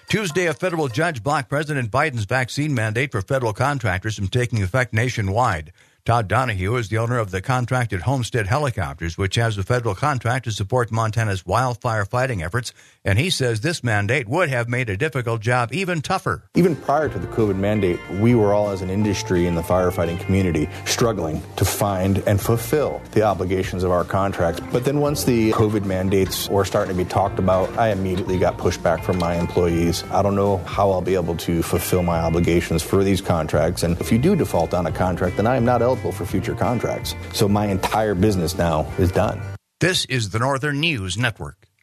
Tuesday, a federal judge blocked President Biden's vaccine mandate for federal contractors from taking effect nationwide. Todd Donahue is the owner of the contracted Homestead Helicopters, which has a federal contract to support Montana's wildfire fighting efforts, and he says this mandate would have made a difficult job even tougher. Even prior to the COVID mandate, we were all as an industry in the firefighting community struggling to find and fulfill the obligations of our contracts. But then once the COVID mandates were starting to be talked about, I immediately got pushback from my employees. I don't know how I'll be able to fulfill my obligations for these contracts. And if you do default on a contract, then I am not eligible for future contracts. So my entire business now is done. This is the Northern News Network.